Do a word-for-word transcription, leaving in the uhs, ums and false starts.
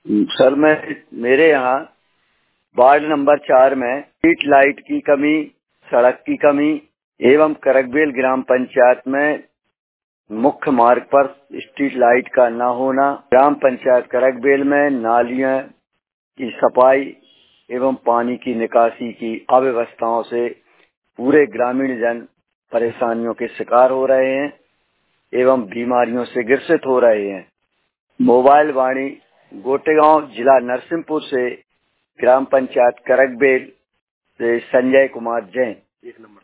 Sir मैं मेरे यहाँ वार्ड नंबर चार में स्ट्रीट लाइट की कमी, सड़क की कमी एवं करकबेल ग्राम पंचायत में मुख्य मार्ग पर स्ट्रीट लाइट का न होना, ग्राम पंचायत करकबेल में नालियां की सफाई एवं पानी की निकासी की अव्यवस्थाओं से पूरे ग्रामीण जन परेशानियों के शिकार हो रहे हैं एवं बीमारियों से ग्रसित हो रहे हैं। मोबाइल वाणी गोटेगांव, जिला नरसिंहपुर से ग्राम पंचायत करकबेल से संजय कुमार जैन।